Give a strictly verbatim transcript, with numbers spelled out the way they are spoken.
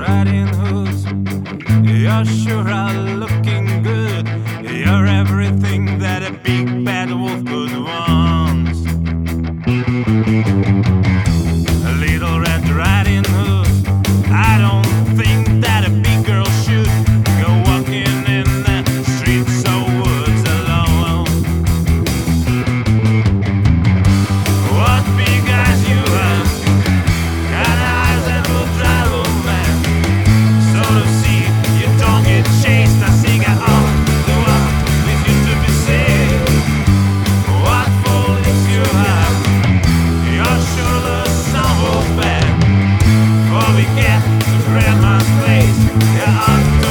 Riding Hoods. You sure are looking good. You're everything that a big bad wolf could want. A little Red Riding Hood. I don't think that a big girl should go walking in the streets or woods alone. What big eyes you have, kind of eyes that will drive a man. So to see you don't get chased, I sing it on the one with you to be saved. What fools you have, you're sure the sun will bend. Before we get to grandma's place, yeah, I'm